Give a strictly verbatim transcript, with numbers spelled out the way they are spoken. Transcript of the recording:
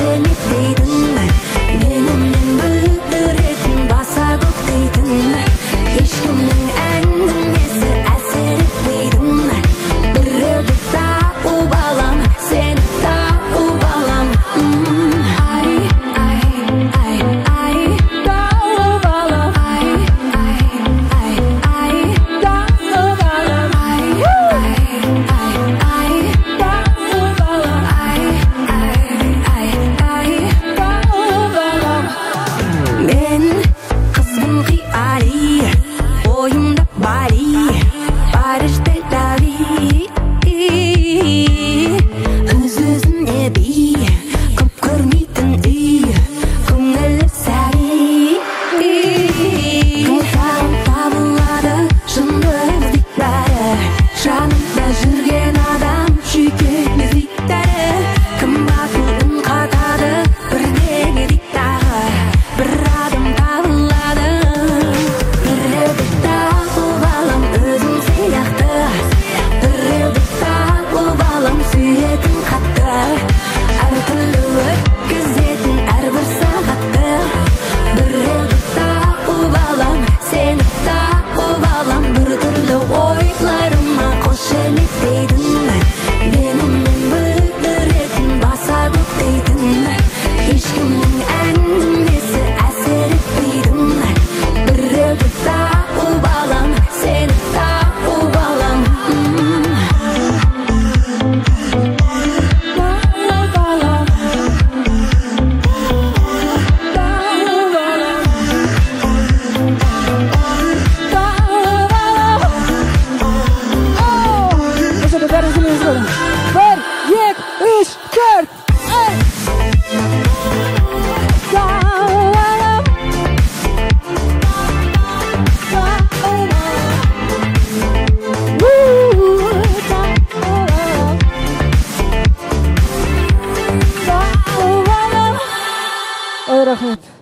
қошемет дейтін, менімен білдіретін баса көктейтін, ешкімнің әңгімесі әсер етпейтін, біреуді тауып алам, сені тауып алам. Ай, ай, ай, ай, тауып алам. Ай, ай, ай, ай, тауып алам. Ай, ай, ай, ай, тауып алам. Ай, ай, ай, ай, тауып алам. Мен қызбын қияли, ойымда Бали, Париж, Тель-Авив. Өз-өзіне би, көп көрмейтін үй, көңілі сәби. Болсам табылады шындық іздейді бәрі, жанымда жүрген адам жүйкеміз дейді дәрі. Кім батыл үн қатады, бірдеңе дейді тағы, бір адам табылады. Біреуді тауып алам, өзім сияқты, біреуді тауып алам, сүйетін қатты, әртүрлі өткізетін әрбір сағатты. Біреуді тауып алам, сені тауып алам, біртүрлі ойларыма қошемет дейтін, менімен білдіретін баса көктейтін, ешкімнің әңгімесі әсер етпейтін, біреуді тауып алам, сені тауып алам. Тауып алам, тауып алам, тауып алам. Осыда бәрі сөйлейміз бәрі. Бір, екі, үш, төрт. Ай! Тауып алам, тауып алам. У-у-у, тауып алам, тауып алам. Ой, рахмет.